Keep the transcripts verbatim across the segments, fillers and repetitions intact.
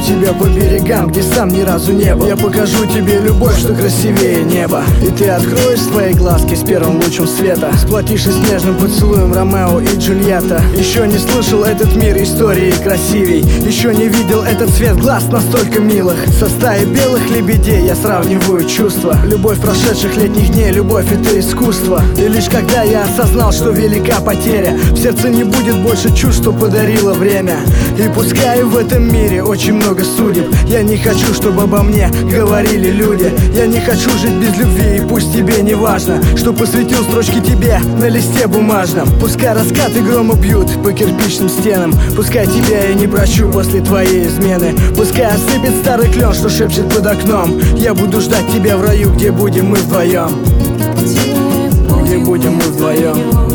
тебя по берегам, где сам ни разу не был. Я покажу тебе любовь, что красивее неба. И ты откроешь свои глазки с первым лучом света, сплотишься с нежным поцелуем Ромео и Джульетта. Еще не слышал этот мир истории красивей, еще не видел этот цвет глаз настолько милых. Со стаей белых лебедей я сравниваю чувства. Любовь прошедших летних дней, любовь — это искусство. И лишь когда я осознал, что велика потеря, в сердце не будет больше чувств, что подарило время. И пускай в этом мире очень много судеб, я не хочу, чтобы обо мне говорили люди. Я не хочу жить без любви, и пусть тебе не важно, что посвятил строчки тебе на листе бумажном. Пускай раскаты грома бьют по кирпичным стенам, пускай тебя я не прощу после твоей измены. Пускай осыпет старый клен, что шепчет под окном. Я буду ждать тебя в раю, где будем мы вдвоем. Где будем мы вдвоем.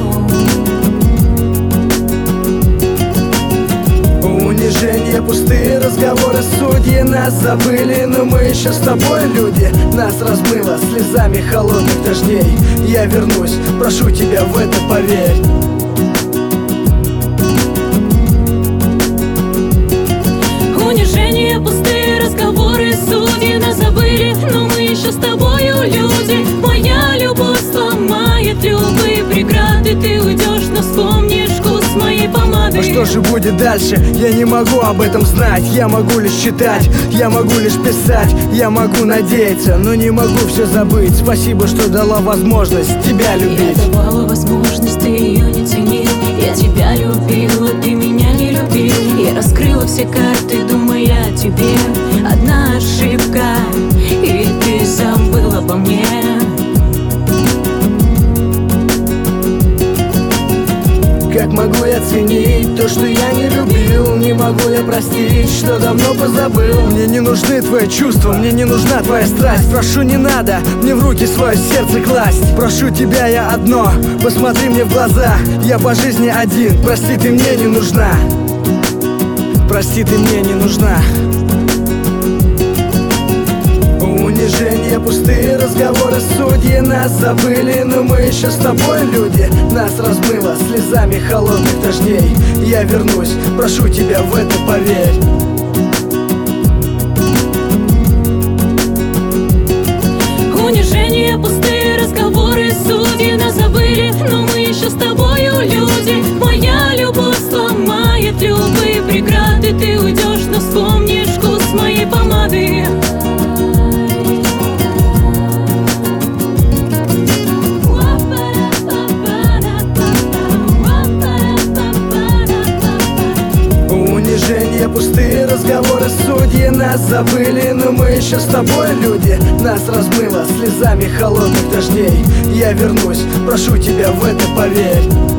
Унижение, пустые разговоры, судьи нас забыли, но мы еще с тобой люди. Нас размыло слезами холодных дождей. Я вернусь, прошу тебя в это поверь. Унижение, пустые разговоры, судьи нас забыли, но мы еще с тобою люди. Моя любовь сломает любые преграды, ты уйдешь, но вспомнишь вкус моей помады. А что же будет дальше? Я не могу об этом знать. Я могу лишь читать, я могу лишь писать, я могу надеяться, но не могу все забыть. Спасибо, что дала возможность тебя любить. Я давала возможность, ты ее не ценил. Я тебя любила, ты меня не любил. Я раскрыла все карты, думая о тебе. Одна ошибка, и ты забыл обо мне. Как могу я ценить то, что я не любил? Не могу я простить, что давно позабыл. Мне не нужны твои чувства, мне не нужна твоя страсть. Прошу, не надо мне в руки свое сердце класть. Прошу тебя я одно, посмотри мне в глаза. Я по жизни один, прости, ты мне не нужна. Прости, ты мне не нужна. Унижение, пустые разговоры, судьи нас забыли, но мы еще с тобой люди. Нас размыло слезами холодных дождей. Я вернусь, прошу тебя в это поверь. Унижение, пустые разговоры, судьи нас забыли, но мы еще с тобою люди. Моя любовь сломает любые преграды, ты уйдешь, но вспомнишь вкус моей помады. Унижение, пустые разговоры, судьи нас забыли, но мы еще с тобой люди. Нас размыло слезами холодных дождей. Я вернусь, прошу тебя в это поверь.